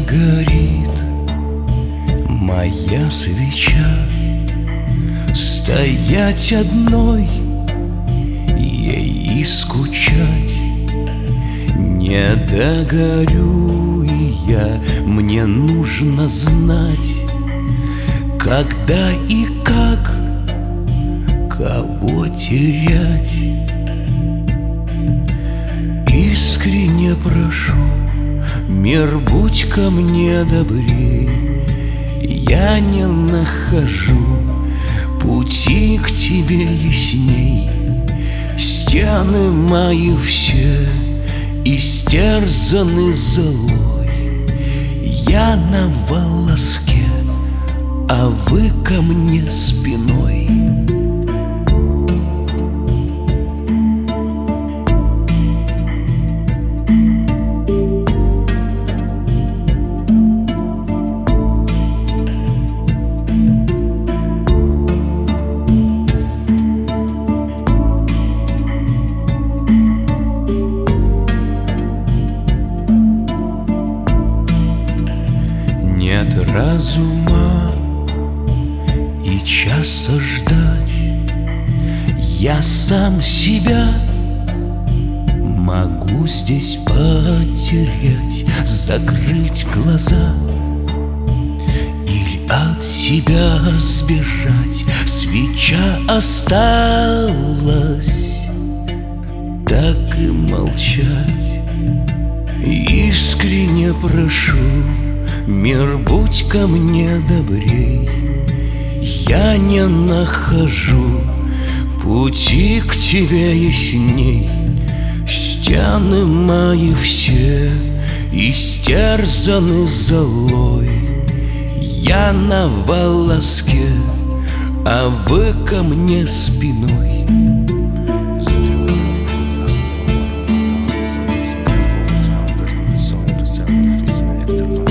горит моя свеча, стоять одной ей и скучать. Не догорю и я, мне нужно знать, когда и как, кого терять. Искренне прошу, мир, будь ко мне добрей, я не нахожу пути к тебе ясней. Стены мои все истерзаны золой, я на волоске, а вы ко мне спиной. Нет разума и часа ждать, я сам себя могу здесь потерять, закрыть глаза или от себя сбежать. Свеча осталась, так и молчать. Искренне прошу, мир, будь ко мне добрей, я не нахожу пути к тебе ясней. Стены мои все истерзаны золой, я на волоске, а вы ко мне спиной. Sound,